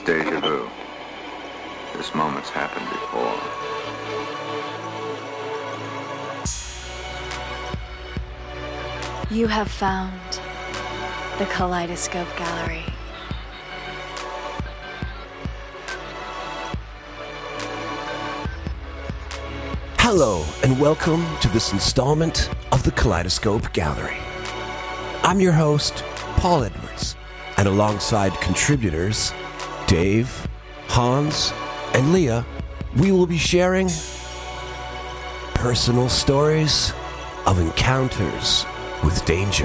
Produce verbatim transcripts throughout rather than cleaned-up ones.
It's deja vu. This moment's happened before. You have found the Kaleidoscope Gallery. Hello, and welcome to this installment of the Kaleidoscope Gallery. I'm your host, Paul Edwards, and alongside contributors Dave, Hans, and Leah, we will be sharing personal stories of encounters with danger.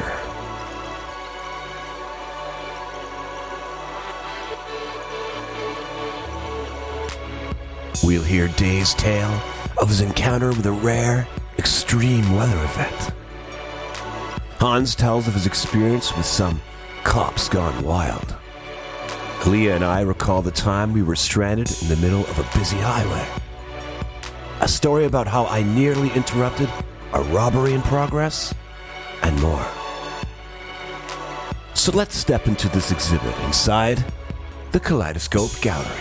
We'll hear Dave's tale of his encounter with a rare, extreme weather event. Hans tells of his experience with some cops gone wild. Leah and I recall the time we were stranded in the middle of a busy highway. A story about how I nearly interrupted a robbery in progress, and more. So let's step into this exhibit inside the Kaleidoscope Gallery.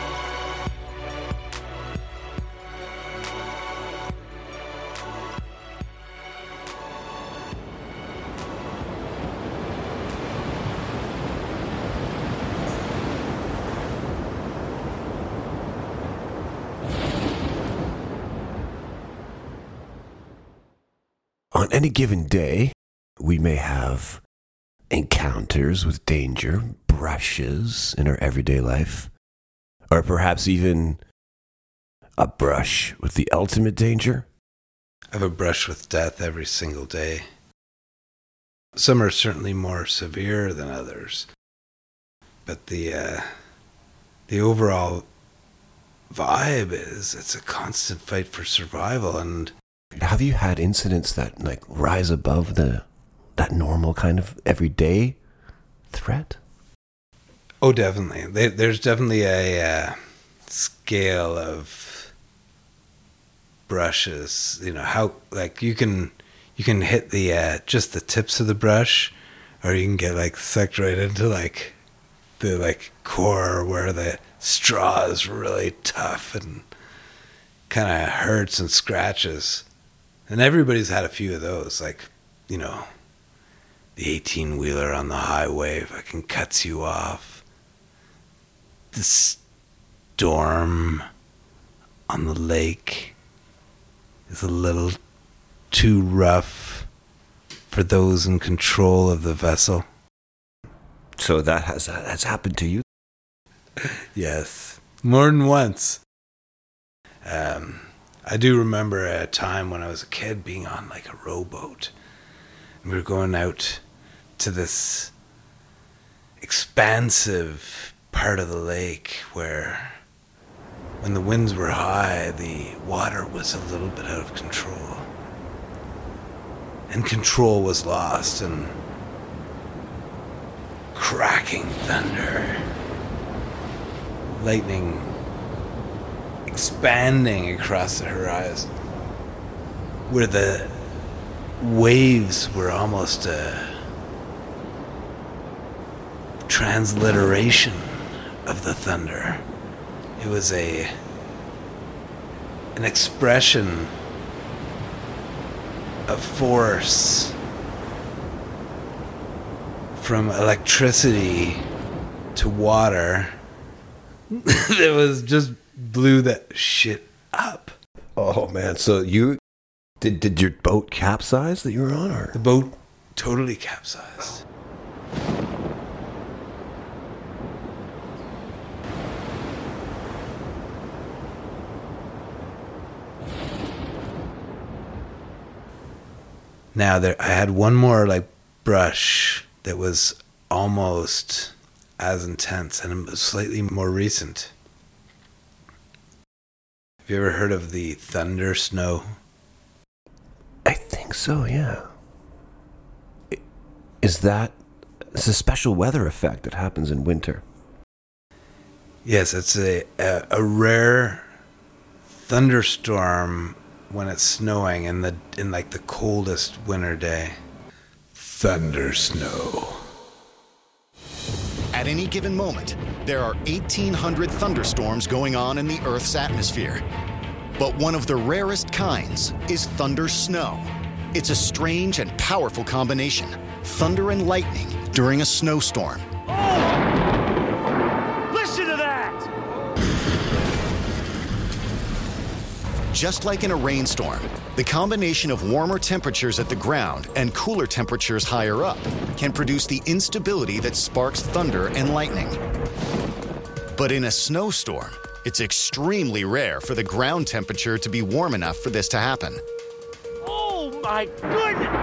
On any given day, we may have encounters with danger, brushes in our everyday life, or perhaps even a brush with the ultimate danger. I have a brush with death every single day. Some are certainly more severe than others, but the uh, the overall vibe is it's a constant fight for survival. And have you had incidents that like rise above the that normal kind of everyday threat? Oh, definitely. There, there's definitely a uh, scale of brushes. You know how like you can you can hit the uh, just the tips of the brush, or you can get like sucked right into like the like core where the straw is really tough and kind of hurts and scratches. And everybody's had a few of those, like, you know, the eighteen-wheeler on the highway fucking cuts you off. The storm on the lake is a little too rough for those in control of the vessel. So that has that has happened to you? Yes, more than once. Um... I do remember a time when I was a kid being on like a rowboat. And we were going out to this expansive part of the lake where when the winds were high, the water was a little bit out of control. And control was lost, and cracking thunder, lightning expanding across the horizon, where the waves were almost a transliteration of the thunder. It was a an expression of force from electricity to water that was just blew that shit up. Oh man, so you did did your boat capsize that you were on, or the boat totally capsized. Now there I had one more like brush that was almost as intense, and it was slightly more recent. Have you ever heard of the thunder snow? I think so, yeah. Is that it's a special weather effect that happens in winter? Yes, it's a, a, a rare thunderstorm when it's snowing in the in like the coldest winter day. Thunder snow. At any given moment, there are eighteen hundred thunderstorms going on in the Earth's atmosphere. But one of the rarest kinds is thunder snow. It's a strange and powerful combination, thunder and lightning during a snowstorm. Oh! Listen to that! Just like in a rainstorm, the combination of warmer temperatures at the ground and cooler temperatures higher up can produce the instability that sparks thunder and lightning. But in a snowstorm, it's extremely rare for the ground temperature to be warm enough for this to happen. Oh my goodness!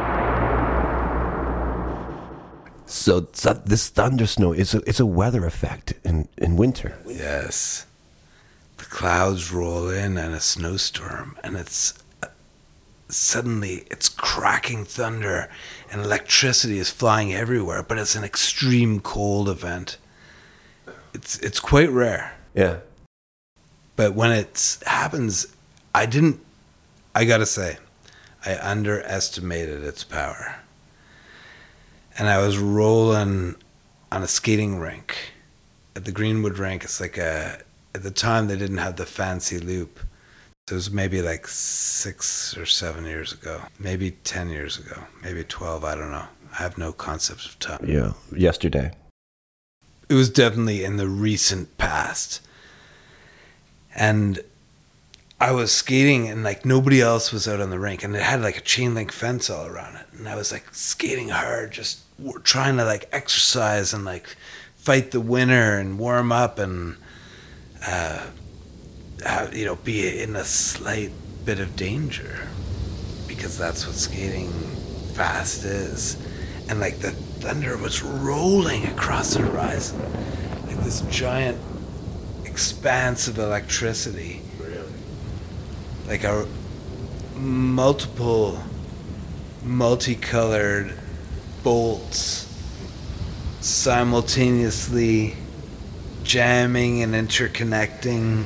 So, so this thunder snow is a, it's a weather effect in, in winter. Yes. The clouds roll in and a snowstorm, and it's uh, suddenly it's cracking thunder and electricity is flying everywhere, but it's an extreme cold event. It's it's quite rare. Yeah. But when it happens, I didn't, I gotta say, I underestimated its power. And I was rolling on a skating rink at the Greenwood rink. It's like a, at the time they didn't have the fancy loop. So it was maybe like six or seven years ago, maybe ten years ago, maybe twelve, I don't know. I have no concept of time. Yeah, yesterday. It was definitely in the recent past. And I was skating and like nobody else was out on the rink, and it had like a chain link fence all around it. And I was like skating hard, just trying to like exercise and like fight the winter and warm up and, uh, have, you know, be in a slight bit of danger, because that's what skating fast is. And like the thunder was rolling across the horizon, like this giant expanse of electricity. Really? Like a multiple multicolored bolts simultaneously jamming and interconnecting.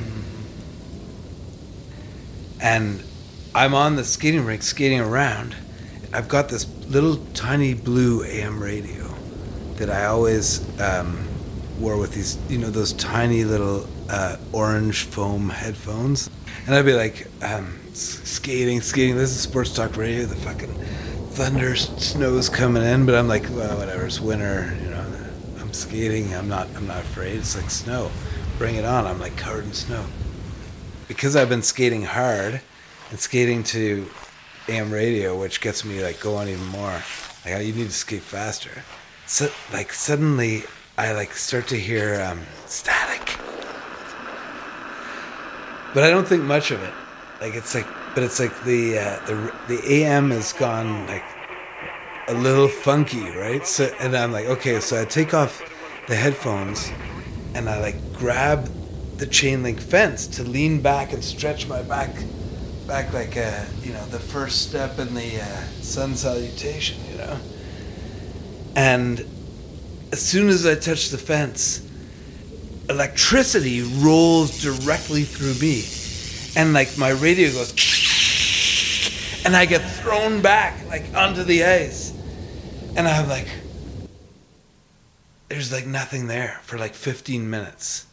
And I'm on the skating rink skating around. I've got this little tiny blue A M radio that I always um, wore with these, you know, those tiny little uh, orange foam headphones. And I'd be like um, skating, skating. This is Sports Talk Radio. The fucking thunder, snow's coming in, but I'm like, well, whatever. It's winter, you know. I'm skating. I'm not. I'm not afraid. It's like snow. Bring it on. I'm like covered in snow. Because I've been skating hard and skating to A M radio, which gets me like going even more. Like, you need to skate faster. So like suddenly I like start to hear um, static, but I don't think much of it. Like it's like, but it's like the uh, the the A M has gone like a little funky, right? So and I'm like, okay, so I take off the headphones and I like grab the chain link fence to lean back and stretch my back. Back like, uh, you know, the first step in the uh, sun salutation, you know? And as soon as I touch the fence, electricity rolls directly through me. And like my radio goes, and I get thrown back like onto the ice. And I'm like, there's like nothing there for like fifteen minutes.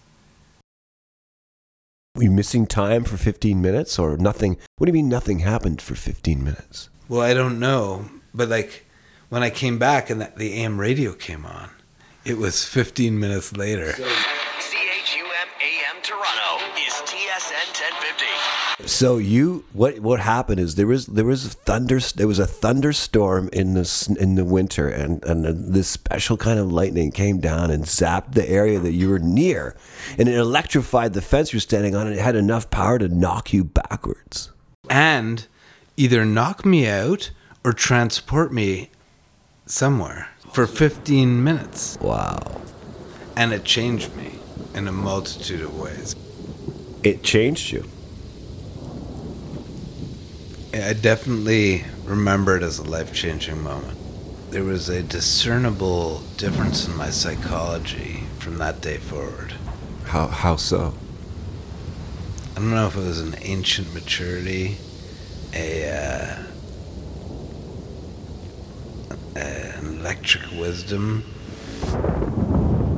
Were you missing time for fifteen minutes or nothing? What do you mean nothing happened for fifteen minutes? Well, I don't know. But like when I came back and the A M radio came on, it was fifteen minutes later. C H U M A M Toronto is T S N ten fifty. So you, what what happened is there was there was a thunder there was a thunderstorm in the in the winter, and and this special kind of lightning came down and zapped the area that you were near, and it electrified the fence you're standing on, and it had enough power to knock you backwards. And either knock me out or transport me somewhere for fifteen minutes. Wow. And it changed me in a multitude of ways. It changed you. I definitely remember it as a life-changing moment. There was a discernible difference in my psychology from that day forward. How how so? I don't know if it was an ancient maturity, a uh, an electric wisdom.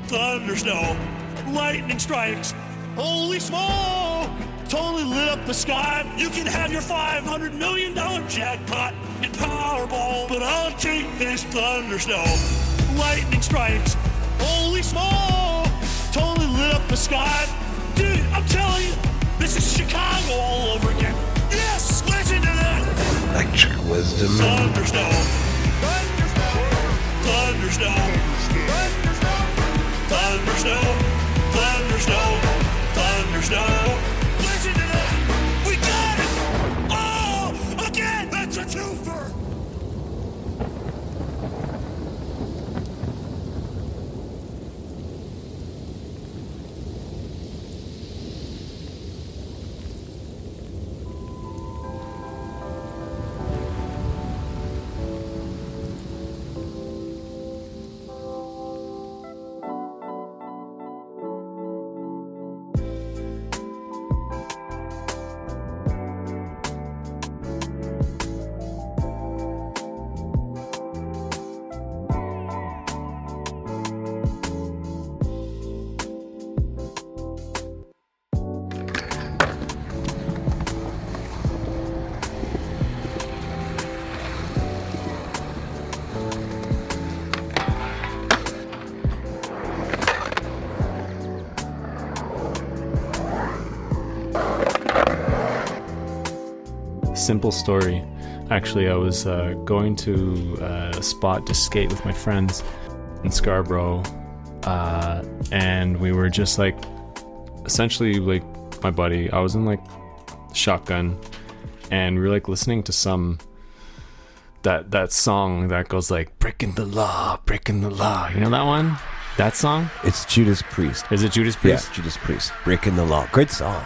thunder, snow, lightning strikes. Holy smoke! Totally lit up the sky. You can have your five hundred million dollars jackpot in Powerball, but I'll take this thunder, snow, lightning strikes. Holy smoke! Totally lit up the sky. Dude, I'm telling you, this is Chicago all over again. Yes, listen to that. Electric wisdom. Thunder, snow. Thunder, snow. Thunder, snow. Thunder, snow. Thunder, snow. Thunder, snow. Listen to that. We got it. Oh, again, that's a twofer. Simple story. Actually, I was uh, going to uh, a spot to skate with my friends in Scarborough, uh, and we were just like, essentially, like my buddy. I was in like shotgun, and we were like listening to some that that song that goes like "Breaking the Law, Breaking the Law." You know that one? That song? It's Judas Priest. Is it Judas Priest? Yeah, Judas Priest. Breaking the Law. Great song.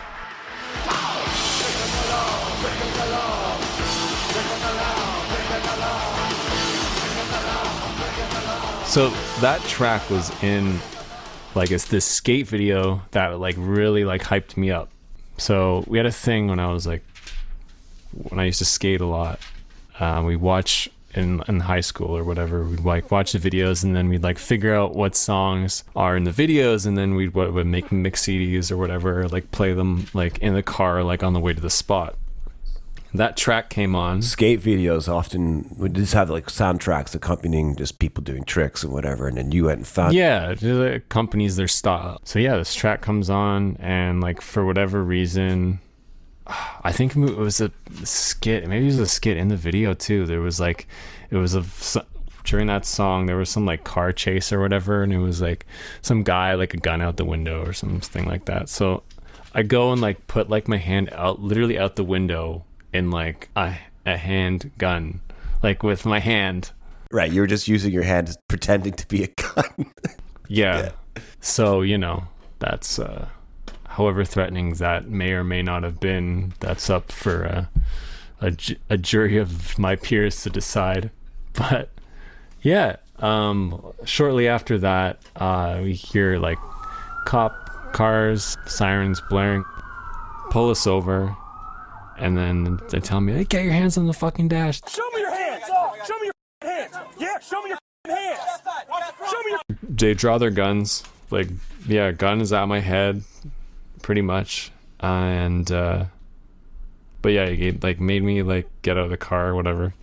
So that track was in like it's this skate video that like really like hyped me up. So we had a thing when I was like when I used to skate a lot. Um, we watch in in high school or whatever. We'd like watch the videos and then we'd like figure out what songs are in the videos and then we'd what would make mix C Ds or whatever, like play them like in the car like on the way to the spot. That track came on. Skate videos often would just have like soundtracks accompanying just people doing tricks and whatever, and then you went and found. Yeah, it accompanies their style. So yeah, this track comes on, and like for whatever reason, I think it was a skit. Maybe it was a skit in the video too. There was like, it was a during that song there was some like car chase or whatever, and it was like some guy like a gun out the window or something like that. So I go and like put like my hand out, literally out the window. In like a, a hand gun, like with my hand. Right, you were just using your hand, pretending to be a gun. yeah. yeah. So, you know, that's, uh, however threatening that may or may not have been, that's up for uh, a, a jury of my peers to decide. But, yeah, um, shortly after that, uh, we hear like cop cars, sirens blaring, pull us over. And then they tell me, hey, get your hands on the fucking dash. Show me your hands. Show me your hands. Yeah, show me your hands. Show me your... They draw their guns. Like, yeah, gun is at my head, pretty much. Uh, and, uh, but yeah, it like made me like get out of the car or whatever.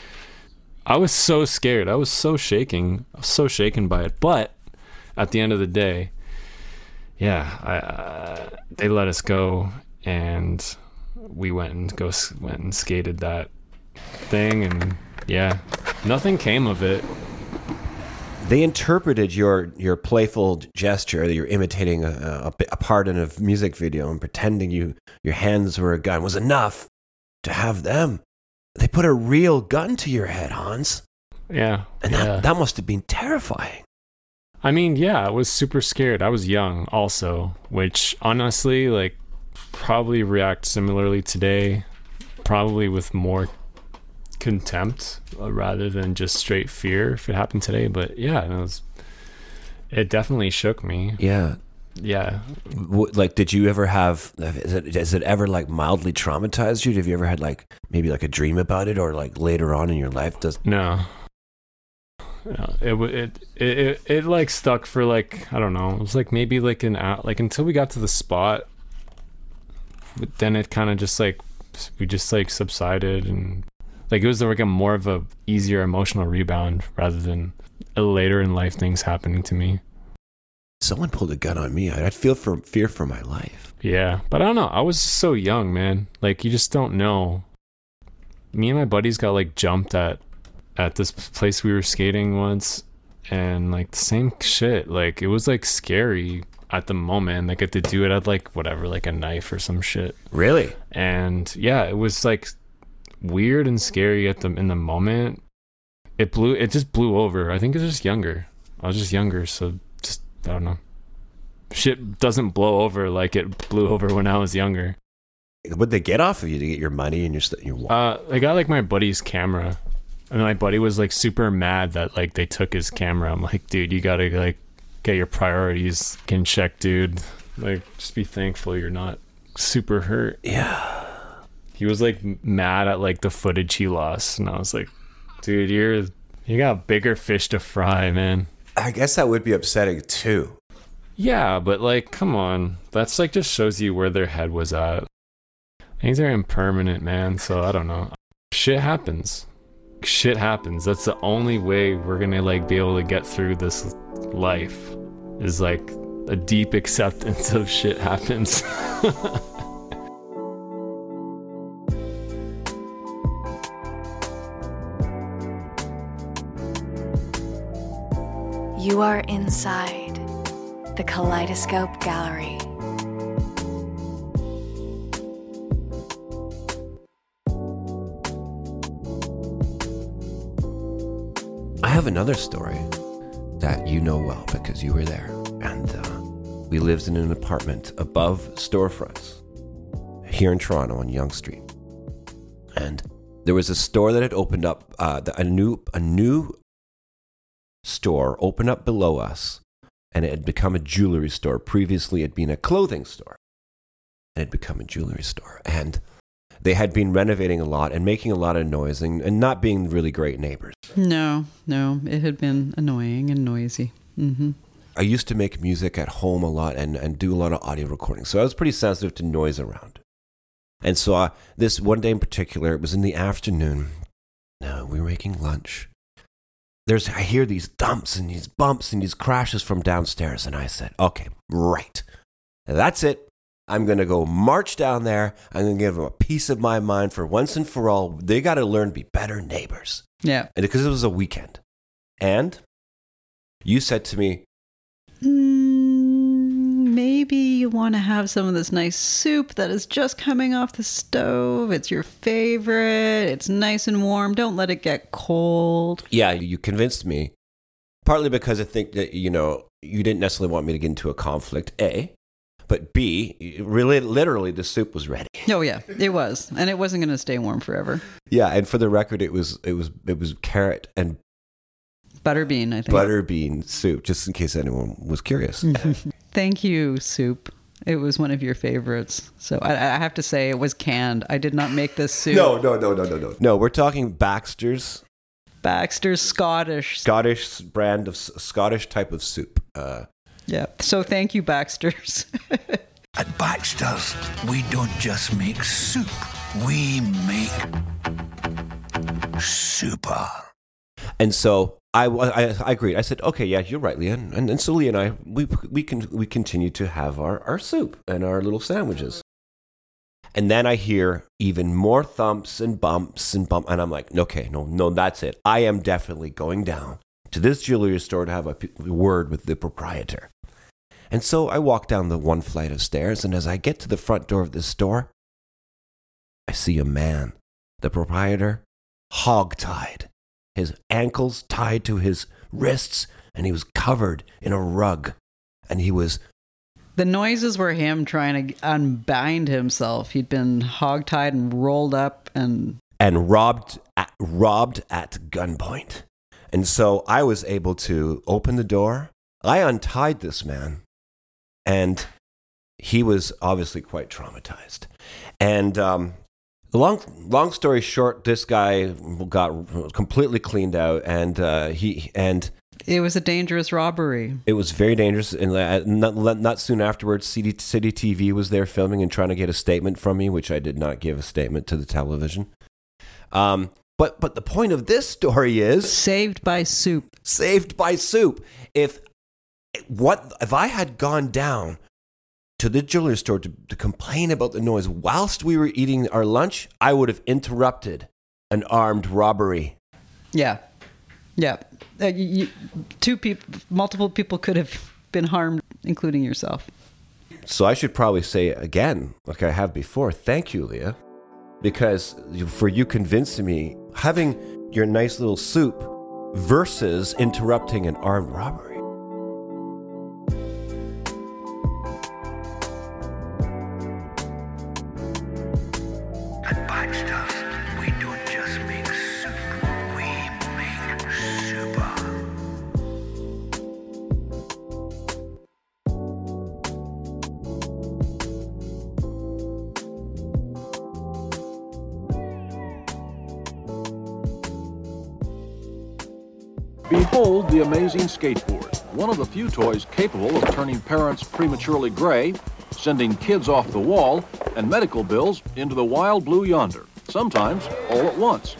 I was so scared. I was so shaking. I was so shaken by it. But at the end of the day, yeah, I, uh, they let us go and... we went and go went and skated that thing, and yeah, nothing came of it. They interpreted your your playful gesture that you're imitating a, a, a part in a music video and pretending you your hands were a gun was enough to have them. They put a real gun to your head, Hans. Yeah, and that yeah. that must have been terrifying. I mean, yeah, I was super scared. I was young, also, which honestly, like. Probably react similarly today, probably with more contempt uh, rather than just straight fear if it happened today. But yeah, it, was, it definitely shook me. Yeah. Yeah. W- like, did you ever have, is it, has it ever like mildly traumatized you? Have you ever had like maybe like a dream about it or like later on in your life? Does No. You know, it, w- it it it it like stuck for like I don't know. It was like maybe like an hour, like until we got to the spot. But then it kind of just like we just like subsided, and like it was like a more of a easier emotional rebound rather than a later in life things happening to me. Someone pulled a gun on me. I'd feel for fear for my life. Yeah, but I don't know. I was so young, man. Like you just don't know. Me and my buddies got like jumped at at this place we were skating once, and like the same shit. Like it was like scary at the moment. Like if the dude had like whatever, like a knife or some shit. Really? And yeah, it was like weird and scary at the in the moment. It blew. It just blew over. I think it was just younger. I was just younger, so just I don't know. Shit doesn't blow over like it blew over when I was younger. What'd they get off of you to get your money and your st- your wallet? Uh, I got like my buddy's camera, and my buddy was like super mad that like they took his camera. I'm like, dude, you gotta like get your priorities in check, dude. Like, just be thankful you're not super hurt. Yeah. He was like mad at like the footage he lost, and I was like, dude, you're you got bigger fish to fry, man. I guess that would be upsetting too. Yeah, but like, come on, that's like just shows you where their head was at. Things are impermanent, man. So I don't know. Shit happens. Shit happens. That's the only way we're gonna like be able to get through this life. Is like a deep acceptance of shit happens. You are inside the Kaleidoscope Gallery. I have another story that you know well because you were there. And uh, we lived in an apartment above storefronts here in Toronto on Yonge Street. And there was a store that had opened up, uh, a new a new store opened up below us, and it had become a jewelry store. Previously, it had been a clothing store, and it had become a jewelry store. And they had been renovating a lot and making a lot of noise and, and not being really great neighbors. No, no, it had been annoying and noisy. Mm-hmm. I used to make music at home a lot and, and do a lot of audio recording, so I was pretty sensitive to noise around. And so uh, this one day in particular, it was in the afternoon. No, we were making lunch. There's, I hear these dumps and these bumps and these crashes from downstairs, and I said, okay, right, that's it. I'm going to go march down there. I'm going to give them a piece of my mind for once and for all. They got to learn to be better neighbors. Yeah. And because it was a weekend. And you said to me, mm, maybe you want to have some of this nice soup that is just coming off the stove. It's your favorite. It's nice and warm. Don't let it get cold. Yeah, you convinced me. Partly because I think that, you know, you didn't necessarily want me to get into a conflict, A. But B, really, literally, the soup was ready. Oh yeah, it was, and it wasn't going to stay warm forever. Yeah, and for the record, it was it was it was carrot and butterbean. I think butterbean soup, just in case anyone was curious. Thank you, soup. It was one of your favorites. So I, I have to say, it was canned. I did not make this soup. No, no, no, no, no, no. No, we're talking Baxter's. Baxter's Scottish. Scottish brand of Scottish type of soup. Uh, Yeah. So thank you, Baxter's. At Baxter's, we don't just make soup. We make super. And so I, I, I agreed. I said, okay, yeah, you're right, Leanne. And, and so Leah and I, we we can we continue to have our, our soup and our little sandwiches. And then I hear even more thumps and bumps and bump, and I'm like, okay, no, no, that's it. I am definitely going down to this jewelry store to have a p- word with the proprietor. And so I walk down the one flight of stairs, and as I get to the front door of this store, I see a man, the proprietor, hog-tied, his ankles tied to his wrists, and he was covered in a rug, and he was... The noises were him trying to unbind himself. He'd been hog-tied and rolled up and... And robbed at, robbed at gunpoint. And so I was able to open the door. I untied this man, and he was obviously quite traumatized. And um, Long long story short, this guy got completely cleaned out, and uh, he and It was a dangerous robbery. it was very dangerous. And uh, not, not soon afterwards, City, City T V was there filming and trying to get a statement from me, which I did not give a statement to the television. Um, but but the point of this story is Saved by soup. saved by soup. If what if I had gone down to the jewelry store to, to complain about the noise whilst we were eating our lunch, I would have interrupted an armed robbery. Yeah. Yeah. Uh, you, you, two people, multiple people could have been harmed, including yourself. So I should probably say again, like I have before, thank you, Leah, because for you convincing me, having your nice little soup versus interrupting an armed robbery. At Bite Stuff, we don't just make soup, we make super. Behold the amazing skateboard, one of the few toys capable of turning parents prematurely gray, sending kids off the wall, and medical bills into the wild blue yonder, sometimes all at once.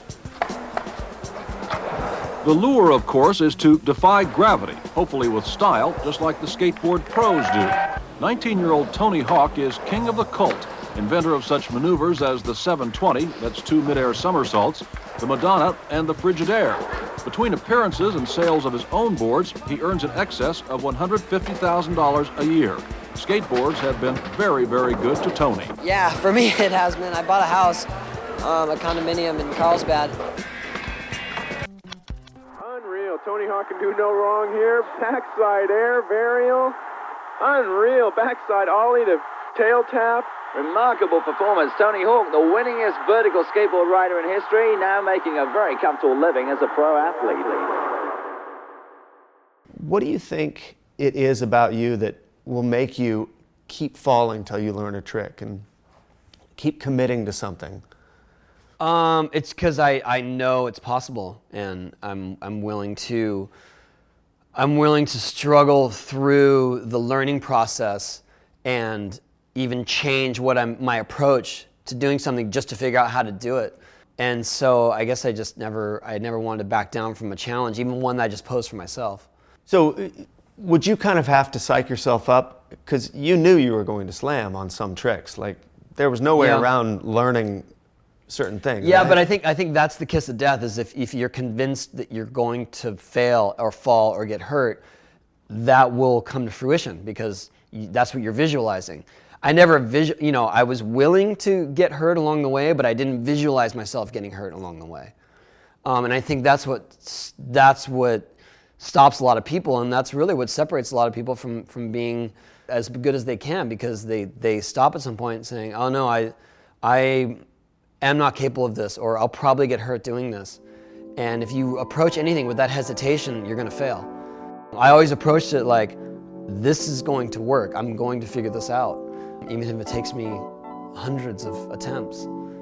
The lure, of course, is to defy gravity, hopefully with style, just like the skateboard pros do. nineteen-year-old Tony Hawk is king of the cult, inventor of such maneuvers as the seven twenty, that's two mid-air somersaults, the Madonna, and the Frigidaire. Between appearances and sales of his own boards, he earns in excess of one hundred fifty thousand dollars a year. Skateboards have been very, very good to Tony. Yeah, for me it has been. I bought a house, um, a condominium in Carlsbad. Unreal. Tony Hawk can do no wrong here. Backside air, varial. Unreal. Backside ollie to tail tap. Remarkable performance. Tony Hawk, the winningest vertical skateboard rider in history, now making a very comfortable living as a pro athlete. What do you think it is about you that will make you keep falling till you learn a trick and keep committing to something? Um, it's because I, I know it's possible, and I'm I'm willing to I'm willing to struggle through the learning process and even change what I'm my approach to doing something just to figure out how to do it. And so I guess I just never I never wanted to back down from a challenge, even one that I just posed for myself. So would you kind of have to psych yourself up? Because you knew you were going to slam on some tricks. Like, there was no way Yeah. around learning certain things. Yeah, right? but I think I think that's the kiss of death, is if, if you're convinced that you're going to fail or fall or get hurt, that will come to fruition because you, that's what you're visualizing. I never visual, you know, I was willing to get hurt along the way, but I didn't visualize myself getting hurt along the way. Um, and I think that's what that's what stops a lot of people, and that's really what separates a lot of people from from being as good as they can, because they they stop at some point saying, "Oh no, I I am not capable of this," or "I'll probably get hurt doing this." And if you approach anything with that hesitation, you're going to fail. I always approached it like, this is going to work. I'm going to figure this out, even if it takes me hundreds of attempts.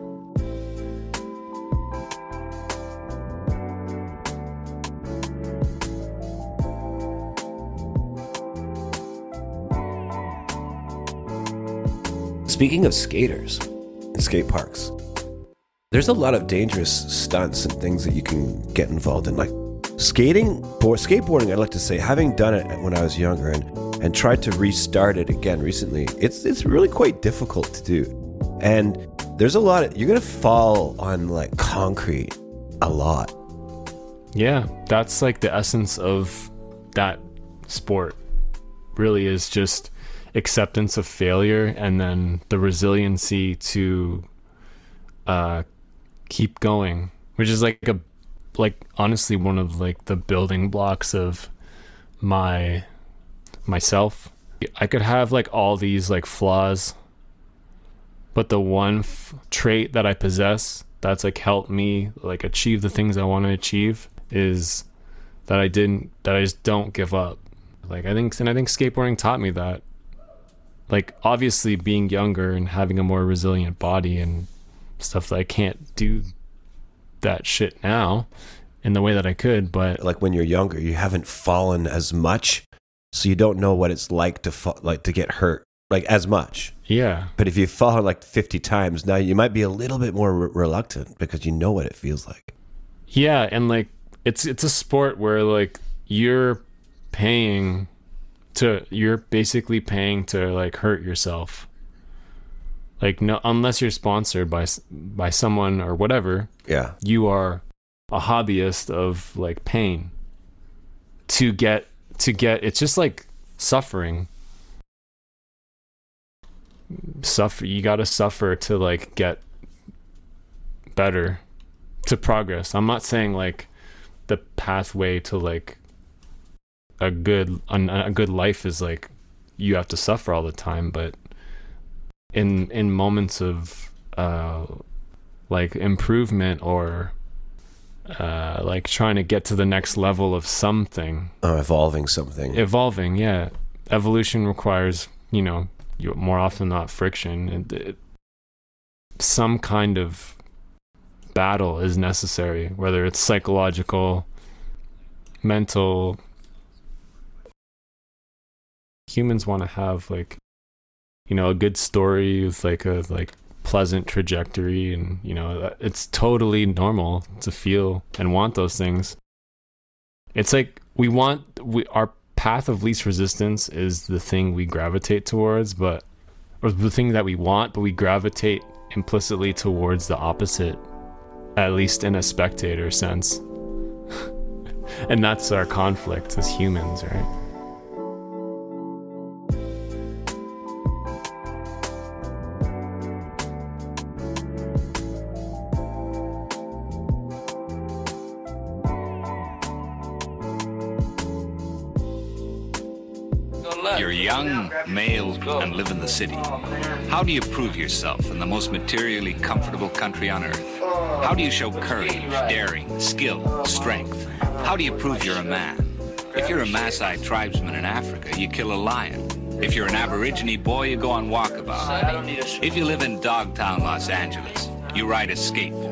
Speaking of skaters and skate parks, there's a lot of dangerous stunts and things that you can get involved in, like skating or skateboarding. I'd like to say, having done it when I was younger and, and tried to restart it again recently, it's it's really quite difficult to do. And there's a lot of, you're gonna fall on like concrete a lot. Yeah, that's like the essence of that sport. Really is just acceptance of failure and then the resiliency to uh keep going, which is like a like honestly one of like the building blocks of my myself. I could have like all these like flaws, but the one f- trait that I possess that's like helped me like achieve the things I want to achieve is that I didn't that I just don't give up. Like I think and I think skateboarding taught me that. Like obviously being younger and having a more resilient body and stuff that I can't do that shit now in the way that I could. But like when you're younger, you haven't fallen as much, so you don't know what it's like to fa- like to get hurt like as much. Yeah. But if you've fallen like fifty times, now you might be a little bit more re- reluctant because you know what it feels like. Yeah, and like it's it's a sport where like you're paying to you're basically paying to like hurt yourself. Like no, unless you're sponsored by by someone or whatever. Yeah. You are a hobbyist of like pain. To get to get it's just like suffering. Suffer you got to suffer to like get better, to progress. I'm not saying like the pathway to like a good a, a good life is like you have to suffer all the time, but in in moments of uh like improvement or uh like trying to get to the next level of something, oh, evolving something evolving yeah evolution requires, you know, you more often than not friction, and it, some kind of battle is necessary, whether it's psychological, mental. Humans want to have like, you know, a good story with like a like pleasant trajectory, and you know it's totally normal to feel and want those things. It's like we want we our path of least resistance is the thing we gravitate towards, but or the thing that we want, but we gravitate implicitly towards the opposite, at least in a spectator sense. And that's our conflict as humans, right? You're young, male, and live in the city. How do you prove yourself in the most materially comfortable country on earth? How do you show courage, daring, skill, strength? How do you prove you're a man? If you're a Maasai tribesman in Africa, you kill a lion. If you're an Aborigine boy, you go on walkabout. If you live in Dogtown, Los Angeles, you ride a skateboard.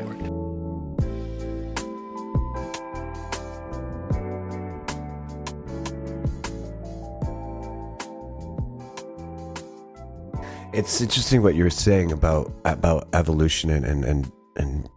It's interesting what you were saying about about evolution and, and, and, and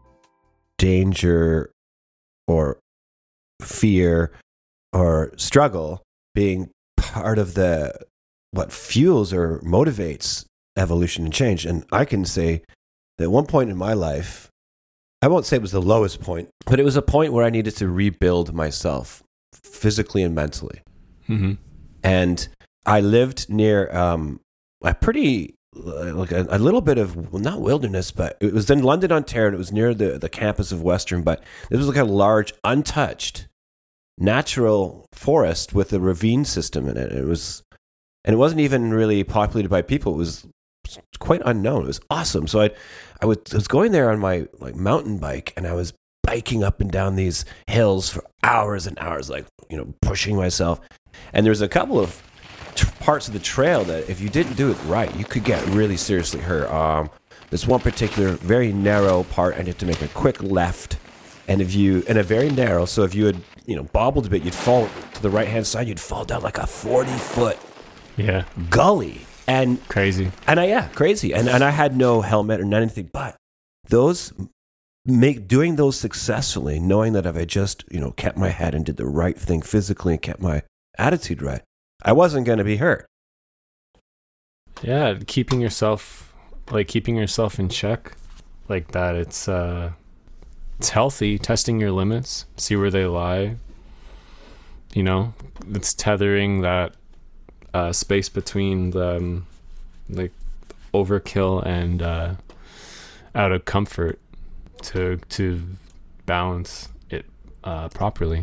danger or fear or struggle being part of the what fuels or motivates evolution and change. And I can say that at one point in my life, I won't say it was the lowest point, but it was a point where I needed to rebuild myself physically and mentally. Mm-hmm. And I lived near um, a pretty... like a, a little bit of, well, not wilderness, but it was in London, Ontario, and it was near the, the campus of Western, but it was like a large, untouched, natural forest with a ravine system in it. It was, and it wasn't even really populated by people. It was quite unknown. It was awesome. So I, I was, I was going there on my like mountain bike, and I was biking up and down these hills for hours and hours, like, you know, pushing myself. And there was a couple of parts of the trail that if you didn't do it right, you could get really seriously hurt. Um, this one particular very narrow part, I had to make a quick left, and if you and a very narrow, so if you had you know bobbled a bit, you'd fall to the right hand side, you'd fall down like a forty foot yeah gully, and crazy, and I yeah crazy, and and I had no helmet or anything, but those make doing those successfully, knowing that if I just you know kept my head and did the right thing physically and kept my attitude right, I wasn't going to be hurt. Yeah, keeping yourself, like keeping yourself in check like that, it's uh, it's healthy. Testing your limits, see where they lie. You know, it's tethering that uh, space between the um, like overkill and uh, out of comfort to to balance it uh, properly.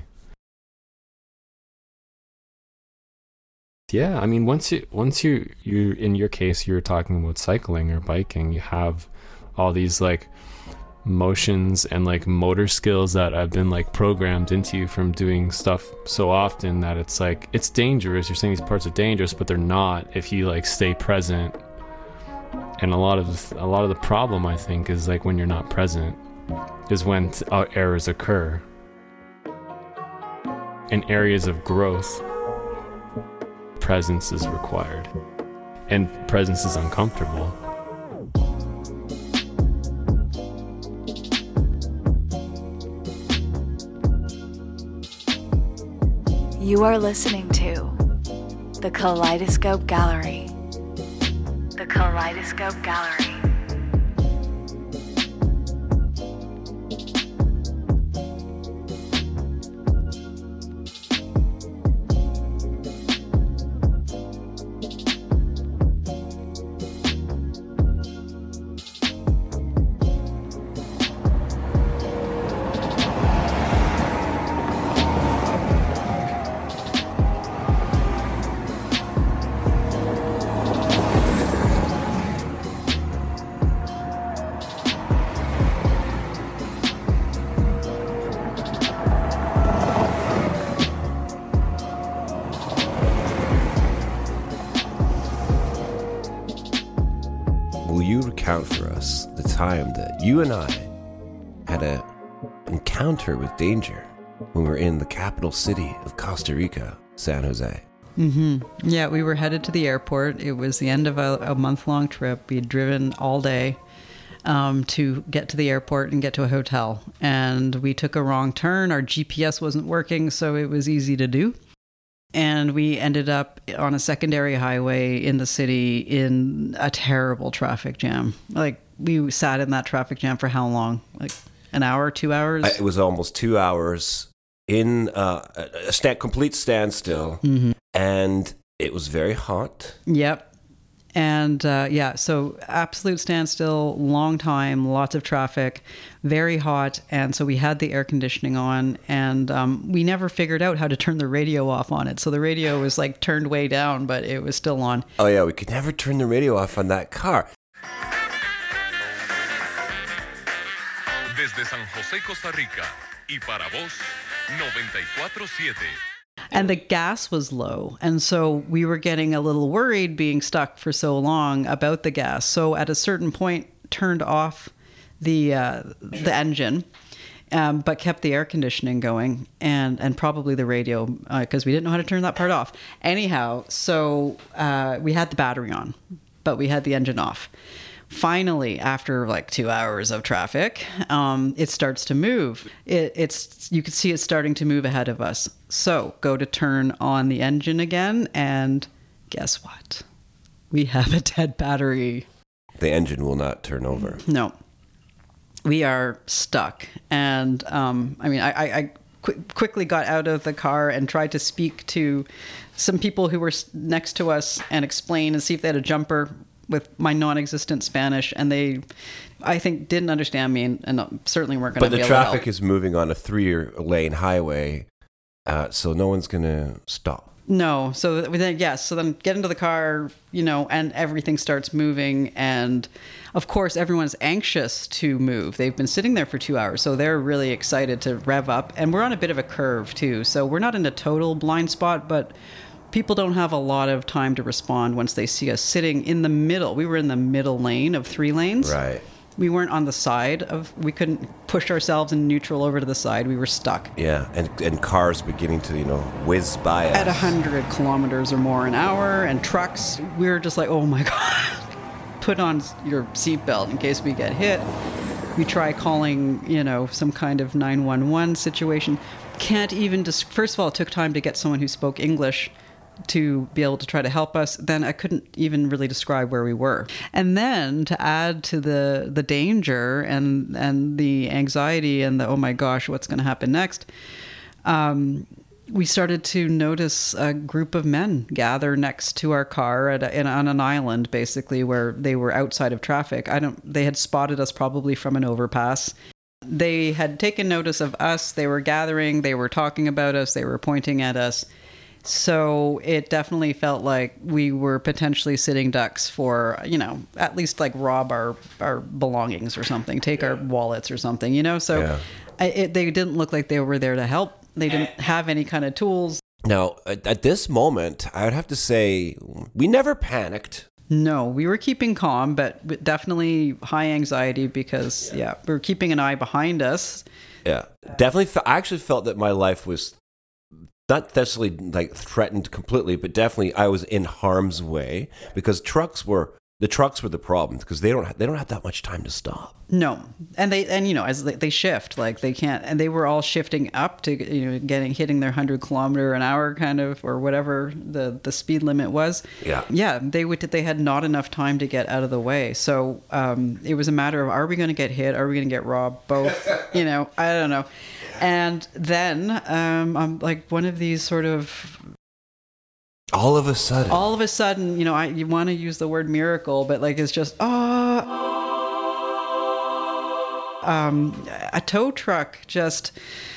Yeah, I mean, once you once you you in your case, you're talking about cycling or biking, you have all these like motions and like motor skills that have been like programmed into you from doing stuff so often that it's like it's dangerous. You're saying these parts are dangerous, but they're not if you like stay present And a lot of a lot of the problem, I think, is like when you're not present, is when t- uh, errors occur. In areas of growth, presence is required, and presence is uncomfortable. You are listening to the Kaleidoscope Gallery. The Kaleidoscope Gallery. Count for us the time that you and I had an encounter with danger when we were in the capital city of Costa Rica, San Jose. Mm-hmm. Yeah, we were headed to the airport. It was the end of a, a month-long trip. We'd driven all day um, to get to the airport and get to a hotel. And we took a wrong turn. Our G P S wasn't working, so it was easy to do. And we ended up on a secondary highway in the city in a terrible traffic jam. Like, we sat in that traffic jam for how long? Like an hour, two hours? It was almost two hours in uh, a sta- complete standstill. Mm-hmm. And it was very hot. Yep. And uh, yeah, so absolute standstill, long time, lots of traffic, very hot. And so we had the air conditioning on, and um, we never figured out how to turn the radio off on it. So the radio was like turned way down, but it was still on. Oh yeah, we could never turn the radio off on that car. Desde San José, Costa Rica, y para vos, noventa y cuatro siete. And the gas was low. And so we were getting a little worried being stuck for so long about the gas. So at a certain point, turned off the uh, the engine, um, but kept the air conditioning going and, and probably the radio because uh, we didn't know how to turn that part off. Anyhow, so uh, we had the battery on, but we had the engine off. Finally, after like two hours of traffic, um, it starts to move. It, it's you can see it starting to move ahead of us. So go to turn on the engine again, and guess what? We have a dead battery. The engine will not turn over. No, we are stuck. And um, I mean, I, I, I qu- quickly got out of the car and tried to speak to some people who were next to us and explain and see if they had a jumper with my non-existent Spanish, and they, I think, didn't understand me, and, and certainly weren't going to be able to help. But the traffic is moving on a three-lane highway, uh, so no one's going to stop. No, so then yes, so then get into the car, you know, and everything starts moving, and of course everyone's anxious to move. They've been sitting there for two hours, so they're really excited to rev up, and we're on a bit of a curve too, so we're not in a total blind spot, but people don't have a lot of time to respond once they see us sitting in the middle. We were in the middle lane of three lanes. Right. We weren't on the side of, we couldn't push ourselves in neutral over to the side. We were stuck. Yeah, and and cars beginning to, you know, whiz by us. At one hundred kilometers or more an hour, and trucks. We were just like, oh my God, put on your seatbelt in case we get hit. We try calling, you know, some kind of nine one one situation. Can't even, just, first of all, it took time to get someone who spoke English to be able to try to help us. Then I couldn't even really describe where we were. And then to add to the the danger and and the anxiety and the, oh my gosh, what's going to happen next? Um, we started to notice a group of men gather next to our car at a, in, on an island, basically, where they were outside of traffic. I don't. They had spotted us probably from an overpass. They had taken notice of us. They were gathering. They were talking about us. They were pointing at us. So it definitely felt like we were potentially sitting ducks for, you know, at least like rob our, our belongings or something, take our wallets or something, you know? So Yeah. I, it, they didn't look like they were there to help. They didn't have any kind of tools. Now, at, at this moment, I would have to say we never panicked. No, we were keeping calm, but definitely high anxiety because, yeah, we were keeping an eye behind us. Yeah, definitely. Fe- I actually felt that my life was not necessarily like threatened completely, but definitely I was in harm's way because trucks were the trucks were the problem because they don't they don't have that much time to stop. No, and they and you know as they, they shift, like they can't, and they were all shifting up to you know getting hitting their hundred kilometer an hour kind of or whatever the the speed limit was. Yeah, yeah, they would they had not enough time to get out of the way, so um, it was a matter of are we going to get hit, are we going to get robbed, both, you know, I don't know, and then um, I'm like one of these sort of. All of a sudden. All of a sudden, you know, I you want to use the word miracle, but like it's just ah. Oh, Um, a tow truck just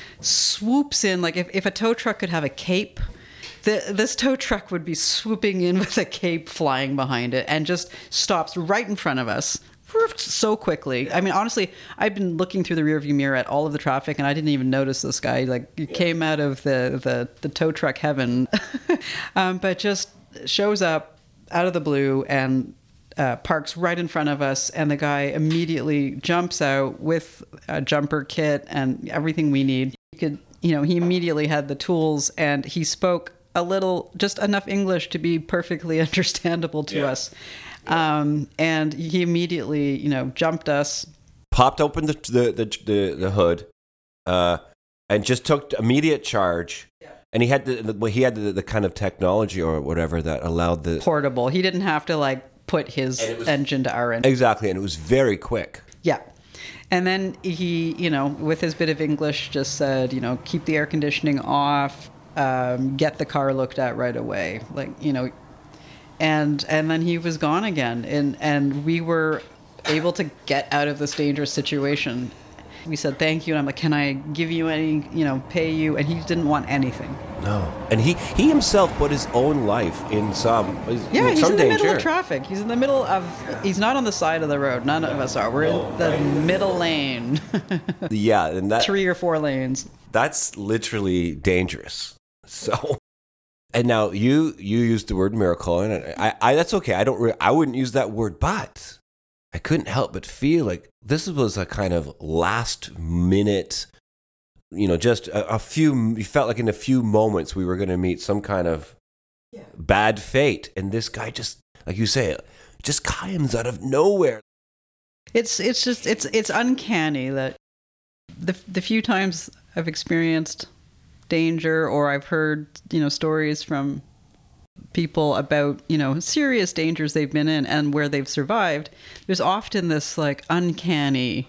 swoops in. Like if, if a tow truck could have a cape, the, this tow truck would be swooping in with a cape flying behind it and just stops right in front of us so quickly. I mean, honestly, I've been looking through the rearview mirror at all of the traffic and I didn't even notice this guy. Like he came out of the, the, the tow truck heaven, um, but just shows up out of the blue and Uh, parks right in front of us, and the guy immediately jumps out with a jumper kit and everything we need. He could, you know, he immediately had the tools, and he spoke a little, just enough English to be perfectly understandable to yeah. us. Um, and he immediately, you know, jumped us, popped open the the the, the, the hood, uh, and just took immediate charge. Yeah. And he had the, the he had the, the kind of technology or whatever that allowed the portable. He didn't have to like. Put his was, engine to our engine. Exactly, and it was very quick. Yeah. And then he, you know, with his bit of English, just said, you know, keep the air conditioning off, um, get the car looked at right away. Like, you know, and and then he was gone again. And, and we were able to get out of this dangerous situation. We said, thank you. And I'm like, can I give you any, you know, pay you? And he didn't want anything. No. And he, he himself put his own life in some Yeah, in he's some in the danger. middle of traffic. He's in the middle of, he's not on the side of the road. None of us are. We're in the middle lane. Yeah. And that, Three or four lanes. That's literally dangerous. So, and now you, you used the word miracle, and I, I that's okay. I don't, re- I wouldn't use that word, but I couldn't help but feel like this was a kind of last minute, you know, just a, a few, you felt like in a few moments we were going to meet some kind of yeah. bad fate. And this guy just, like you say, just comes out of nowhere. It's, it's just, it's, it's uncanny that the, the few times I've experienced danger or I've heard, you know, stories from people about, you know, serious dangers they've been in and where they've survived, there's often this like uncanny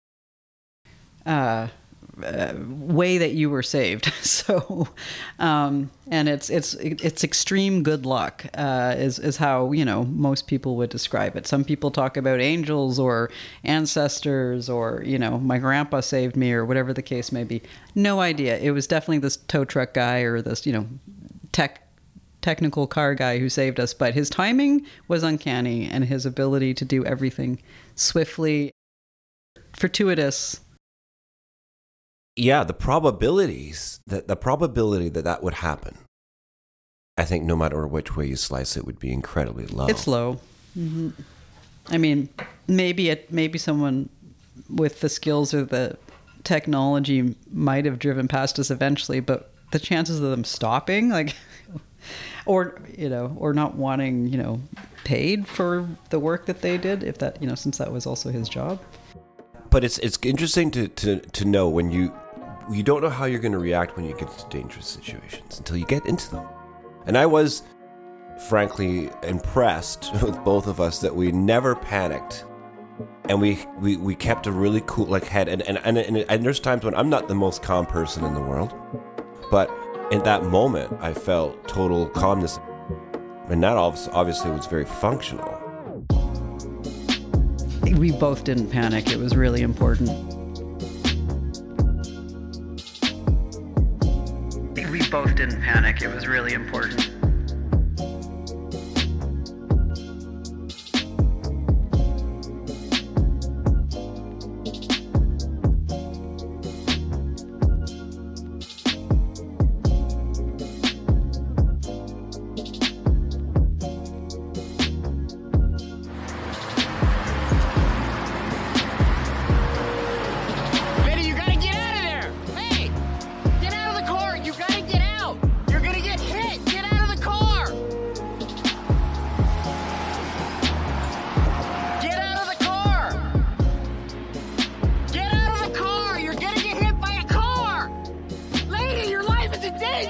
uh, uh way that you were saved. So um and it's it's it's extreme good luck uh is is how, you know, most people would describe it. Some people talk about angels or ancestors or, you know, my grandpa saved me or whatever the case may be. No idea. It was definitely this tow truck guy or this, you know, tech technical car guy who saved us, but his timing was uncanny and his ability to do everything swiftly, fortuitous. Yeah, the probabilities, that the probability that that would happen, I think no matter which way you slice it, would be incredibly low. It's low. Mm-hmm. I mean, maybe it, maybe someone with the skills or the technology might have driven past us eventually, but the chances of them stopping, like... Or, you know, or not wanting, you know, paid for the work that they did, if that, you know, since that was also his job. But it's it's interesting to, to, to know when you, you don't know how you're going to react when you get into dangerous situations until you get into them. And I was, frankly, impressed with both of us that we never panicked. And we, we, we kept a really cool, like, head. And, and, and, and, and there's times when I'm not the most calm person in the world, but... in that moment, I felt total calmness, and that obviously was very functional. We both didn't panic. It was really important. We both didn't panic. It was really important.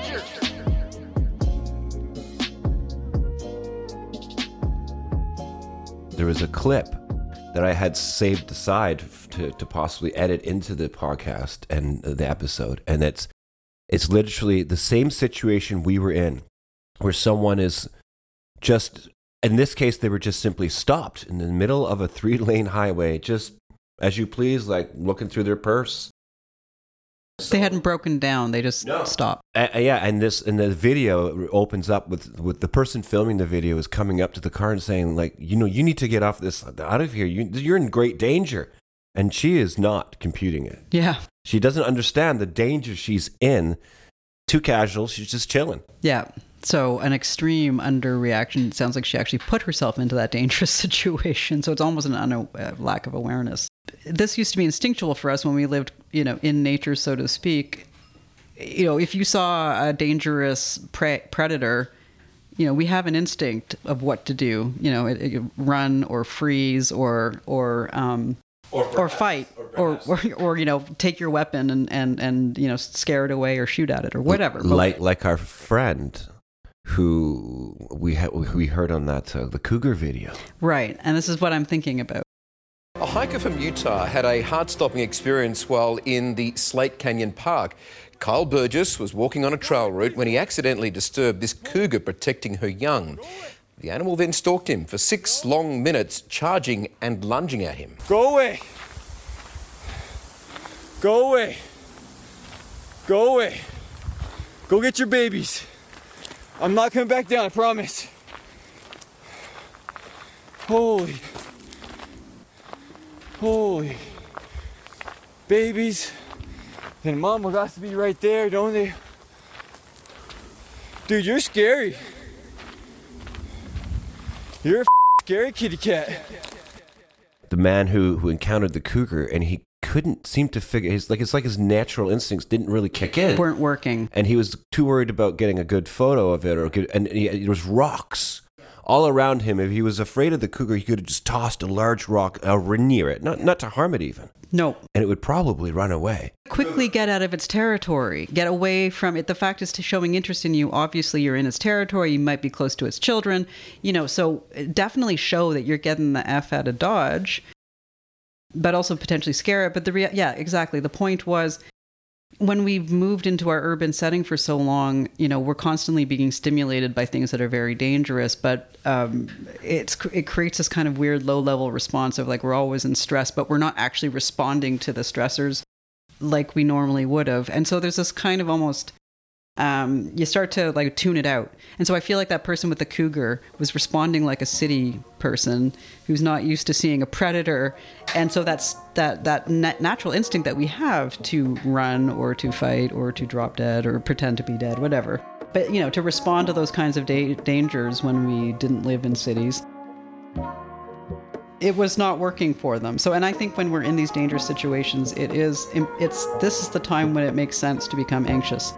There was a clip that I had saved aside to, to possibly edit into the podcast and the episode, and it's it's literally the same situation we were in, where someone is just, in this case, they were just simply stopped in the middle of a three-lane highway, just as you please, like looking through their purse. They hadn't broken down; they just no. stopped. Uh, yeah, and this and the video opens up with with the person filming the video is coming up to the car and saying, like, you know, you need to get off this out of here. You, you're in great danger, and she is not computing it. Yeah, she doesn't understand the danger she's in. Too casual. She's just chilling. Yeah. So an extreme underreaction. It sounds like she actually put herself into that dangerous situation. So it's almost an un- uh, lack of awareness. This used to be instinctual for us when we lived, you know, in nature, so to speak. You know, if you saw a dangerous pre- predator, you know, we have an instinct of what to do. You know, it, it, run or freeze or or um, or, perhaps, or fight or, or, or or you know, take your weapon and, and, and you know, scare it away or shoot at it or whatever. Like but, like our friend who we ha- we heard on that uh, the cougar video. Right, and this is what I'm thinking about. A hiker from Utah had a heart-stopping experience while in the Slate Canyon Park. Kyle Burgess was walking on a trail route when he accidentally disturbed this cougar protecting her young. The animal then stalked him for six long minutes, charging and lunging at him. Go away. Go away. Go away. Go get your babies. I'm not coming back down, I promise. Holy. Holy. Babies. Then mama got to be right there, don't they? Dude, you're scary. You're a scary kitty cat. The man who, who encountered the cougar, and he couldn't seem to figure his like it's like his natural instincts didn't really kick in. Weren't working. And he was too worried about getting a good photo of it or good, and he, there was rocks all around him. If he was afraid of the cougar, he could have just tossed a large rock uh, near it, not not to harm it even. No. And it would probably run away. Quickly get out of its territory. Get away from it. The fact is to showing interest in you. Obviously, you're in its territory. You might be close to its children. You know, so definitely show that you're getting the F out of Dodge, but also potentially scare it. But the rea- yeah, exactly. The point was, when we've moved into our urban setting for so long, you know, we're constantly being stimulated by things that are very dangerous, but um, it's it creates this kind of weird low-level response of like we're always in stress, but we're not actually responding to the stressors like we normally would have. And so there's this kind of almost, um, you start to like tune it out. And so I feel like that person with the cougar was responding like a city person who's not used to seeing a predator. And so that's that, that natural instinct that we have to run or to fight or to drop dead or pretend to be dead, whatever. But, you know, to respond to those kinds of da- dangers when we didn't live in cities, it was not working for them. So, and I think when we're in these dangerous situations, it is, it's, this is the time when it makes sense to become anxious.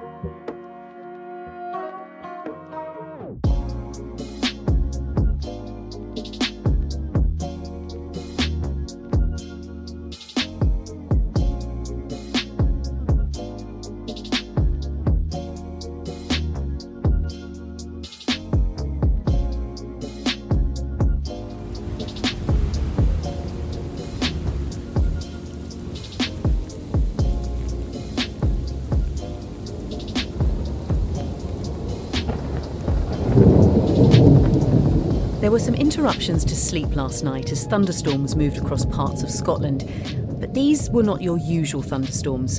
There were some interruptions to sleep last night as thunderstorms moved across parts of Scotland, but these were not your usual thunderstorms.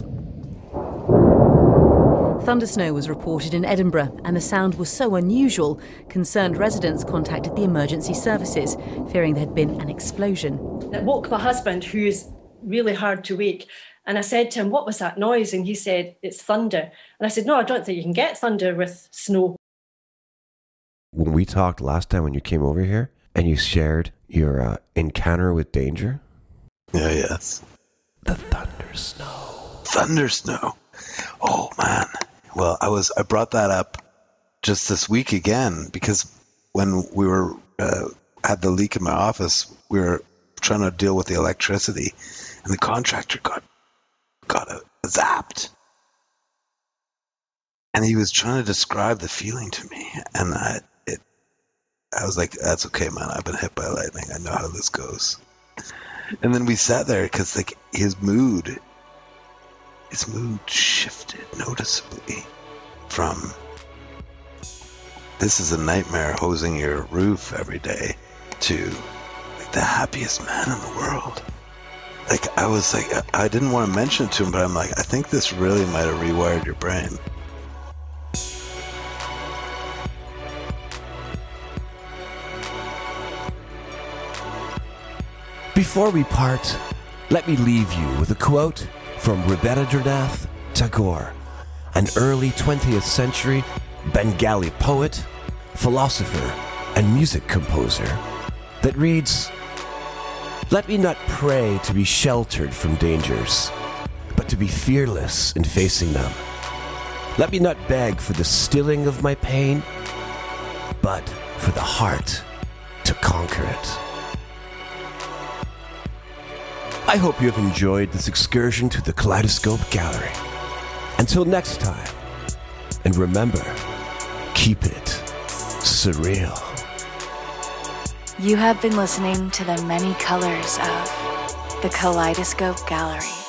Thundersnow was reported in Edinburgh, and the sound was so unusual, concerned residents contacted the emergency services, fearing there had been an explosion. It woke my husband, who is really hard to wake, and I said to him, "What was that noise?" And he said, "It's thunder." And I said, "No, I don't think you can get thunder with snow." When we talked last time when you came over here and you shared your uh, encounter with danger. Yeah, yes. The thunder snow. Thunder snow. Oh, man. Well, I was I brought that up just this week again because when we were uh, had the leak in my office, we were trying to deal with the electricity and the contractor got got uh, zapped. And he was trying to describe the feeling to me. And I, it, I was like, that's okay, man. I've been hit by lightning. I know how this goes. And then we sat there because like his mood, his mood shifted noticeably from this is a nightmare hosing your roof every day to like the happiest man in the world. Like I was like, I didn't want to mention it to him, but I'm like, I think this really might have rewired your brain. Before we part, let me leave you with a quote from Rabindranath Tagore, an early twentieth century Bengali poet, philosopher, and music composer, that reads, "Let me not pray to be sheltered from dangers, but to be fearless in facing them. Let me not beg for the stilling of my pain, but for the heart to conquer it." I hope you have enjoyed this excursion to the Kaleidoscope Gallery. Until next time, and remember, keep it surreal. You have been listening to the many colors of the Kaleidoscope Gallery.